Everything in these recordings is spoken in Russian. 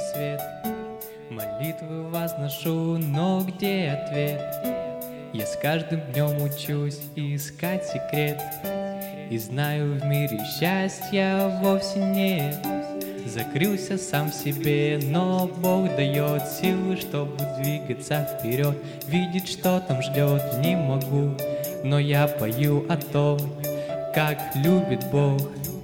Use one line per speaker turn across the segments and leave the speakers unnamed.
рассвет. Молитвы возношу, но где ответ? Я с каждым днем учусь искать секрет, и знаю, в мире счастья вовсе нет. Закрылся сам в себе, но Бог дает силы, чтобы двигаться вперед. Видеть, что там ждет, не могу, но я пою о том, как любит Бог.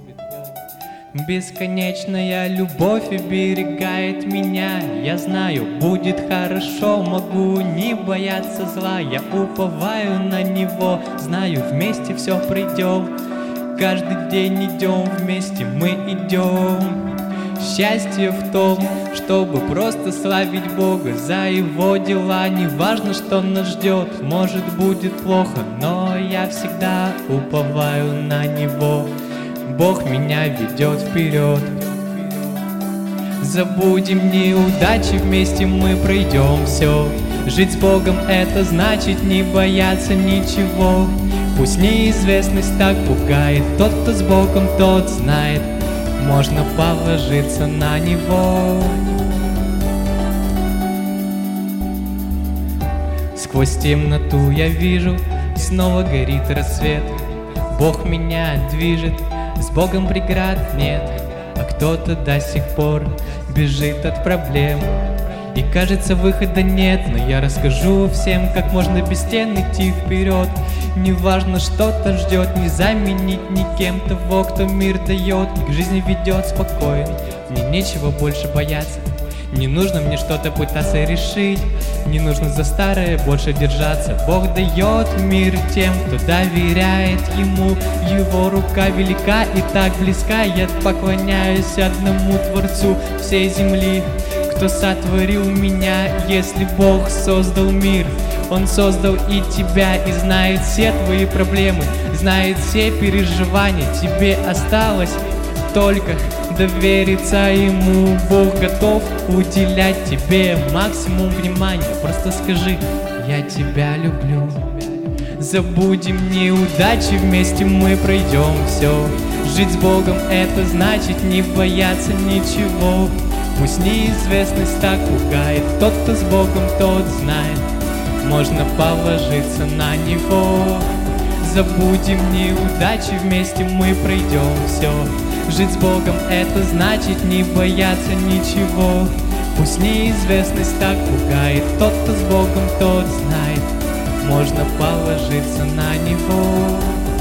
Бесконечная любовь оберегает меня. Я знаю, будет хорошо, могу не бояться зла. Я уповаю на Него, знаю, вместе все пройдем. Каждый день идем, вместе мы идем. Счастье в том, чтобы просто славить Бога за Его дела. Не важно, что нас ждет, может будет плохо, но я всегда уповаю на Него. Бог меня ведет вперед. Забудем неудачи, вместе мы пройдем все. Жить с Богом — это значит не бояться ничего. Пусть неизвестность так пугает, тот, кто с Богом, тот знает, можно положиться на Него. Сквозь темноту я вижу, снова горит рассвет. Бог меня движет, с Богом преград нет. А кто-то до сих пор бежит от проблем, и кажется, выхода нет. Но я расскажу всем, как можно без стен идти вперед. Неважно, что-то ждет, не заменить никем того, кто мир дает и к жизни ведет спокойно. Мне нечего больше бояться, не нужно мне что-то пытаться решить, не нужно за старое больше держаться. Бог дает мир тем, кто доверяет Ему. Его рука велика и так близка. Я поклоняюсь одному Творцу всей земли, кто сотворил меня. Если Бог создал мир, Он создал и тебя, и знает все твои проблемы, знает все переживания. Тебе осталось только довериться Ему. Бог готов уделять тебе максимум внимания. Просто скажи: я тебя люблю. Забудем неудачи, вместе мы пройдем все. Жить с Богом — это значит не бояться ничего. Пусть неизвестность так пугает, тот, кто с Богом, тот знает, можно положиться на Него. Забудем неудачи, вместе мы пройдем все. Жить с Богом — это значит не бояться ничего. Пусть неизвестность так пугает, тот, кто с Богом, тот знает, можно положиться на Него.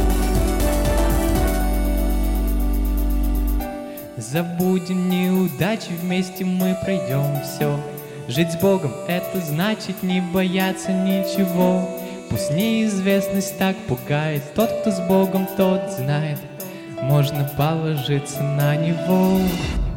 Забудем неудачи, вместе мы пройдем все. Жить с Богом — это значит не бояться ничего. Пусть неизвестность так пугает, тот, кто с Богом, тот знает, можно положиться на Него.